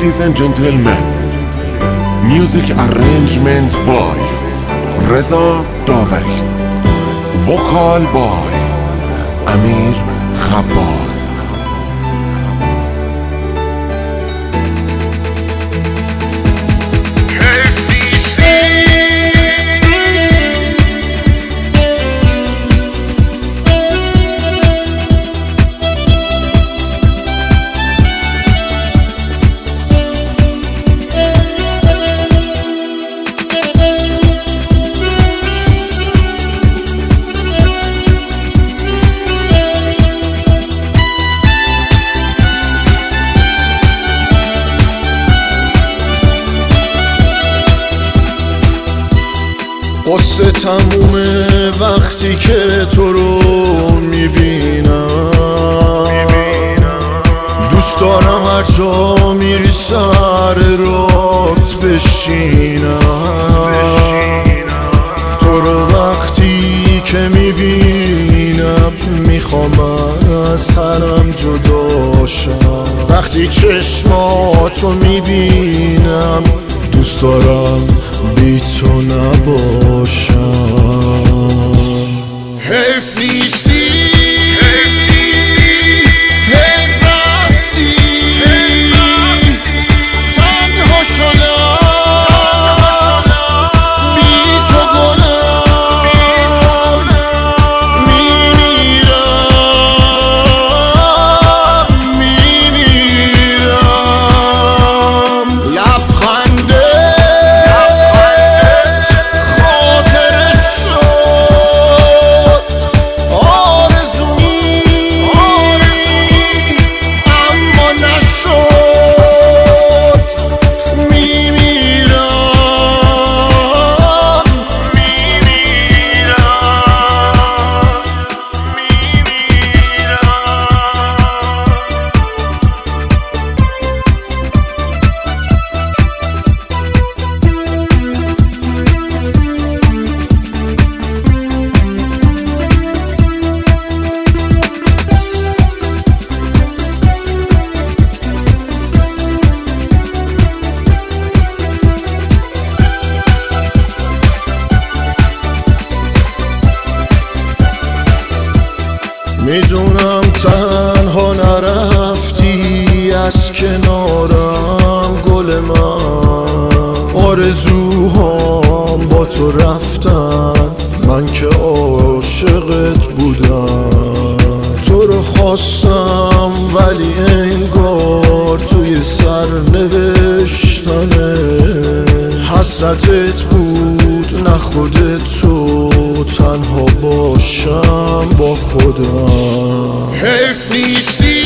Ladies and gentlemen, music arrangement by رضا داوری، vocal by امیر خباز. قصه تمومه وقتی که تو رو میبینم. دوست دارم هر جا میری سر رات بشینم. تو رو وقتی که میبینم میخوام از تنم جداشم. وقتی چشماتو میبینم دوست دارم بی تو نباشم. حیف نیستی، حیف رفتی، تنها شدم بی تو گلم میمیرم. لبخنده میدونم تنها نرفتی از کنارم گل من. آرزوهام با تو رفتن، من که عاشقت بودم. تو رو خواستم ولی انگار توی سرنوشتنه. حسرتت بود نه خودت، تو تنها باشم با خودم. حیف نیستی،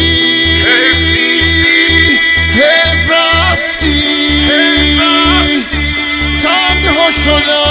حیف رفتی، تنها شدم